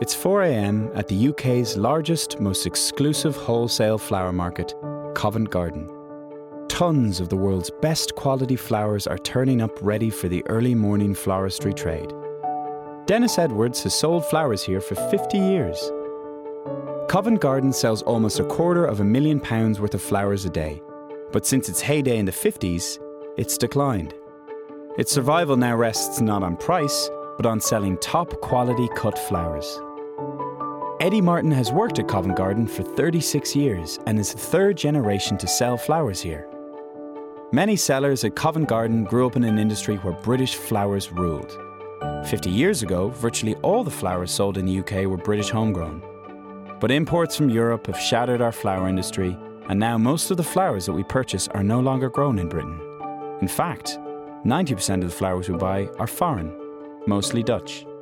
It's 4 a.m. at the UK's largest, most exclusive wholesale flower market, Covent Garden. Tons of the world's best quality flowers are turning up ready for the early morning floristry trade. Dennis Edwards has sold flowers here for 50 years. Covent Garden sells almost £250,000 worth of flowers a day, but since its heyday in the 50s, it's declined. Its survival now rests not on price, but on selling top-quality cut flowers. Eddie Martin has worked at Covent Garden for 36 years and is the third generation to sell flowers here. Many sellers at Covent Garden grew up in an industry where British flowers ruled. 50 years ago, virtually all the flowers sold in the UK were British homegrown. But imports from Europe have shattered our flower industry, and now most of the flowers that we purchase are no longer grown in Britain. In fact, 90% of the flowers we buy are foreign, mostly Dutch.